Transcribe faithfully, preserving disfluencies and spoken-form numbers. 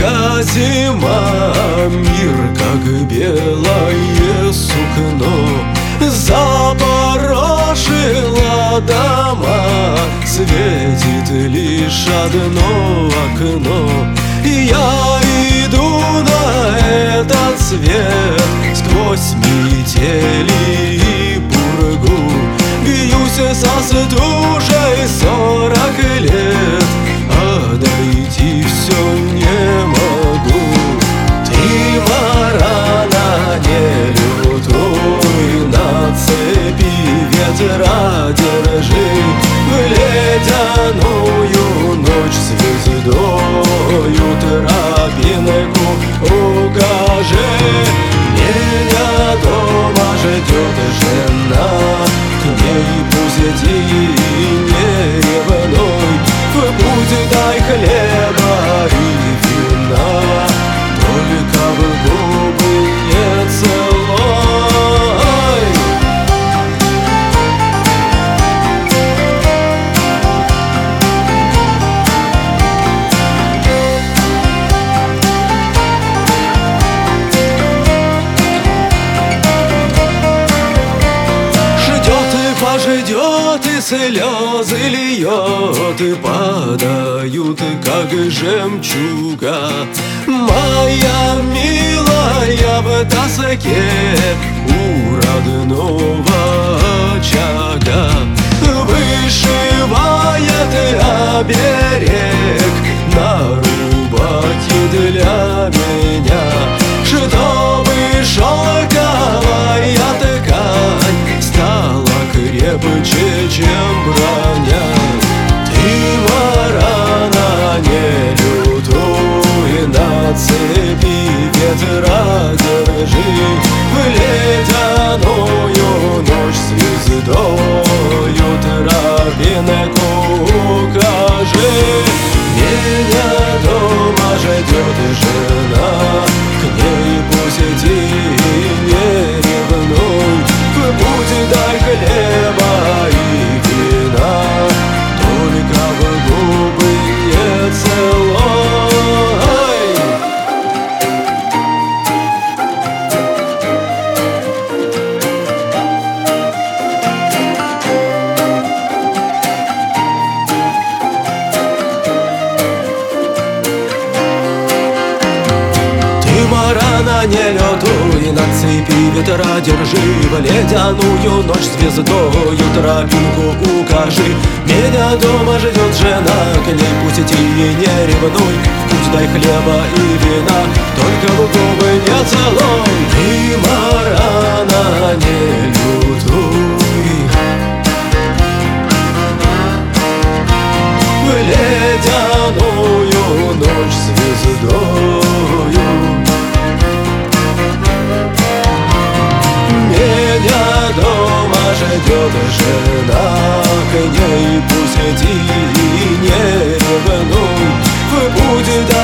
пока зима, мир как белое сукно запорошила дома. Светит лишь одно окно, и я иду на этот свет сквозь метели и пургу. Бьюсь со стужей сорок лет, а дойти все не могу. Ты, Марана, не лютуй, на цепи ветра держи, в ледяную ночь звездою тропинку укажи. Меня дома ждет жена, к ней пусть иди не ревнуй. В путь дай хлеба и вина, только в губы не целуй. Ждет и слезы льет, и падают, как жемчуга. Моя милая в тоске у родного очага вышивает оберег на рубахе для меня, чтобы шелковая ткань стала крепче, чем броня. Ты, Марана, не лютуй, на цепи ветра держи, в ледяную ночь звездою тропинку укажи. Меня дома ждет жена, к ней пусть иди не ревнуй. В путь дай хлеба и вина, только в губы не целуй. Ты, Марана, не лютуй, на цепи ветра держи, в ледяную ночь звездою тропинку укажи. Меня дома ждет жена, к ней пусть иди и не ревнуй. В путь дай хлеба и вина, только в губы не целуй. Ты, Марана, не лютуй, в ледяную ночь звездою. Меня дома ждет жена, к ней пусть иди и не ревнуй. В путь дай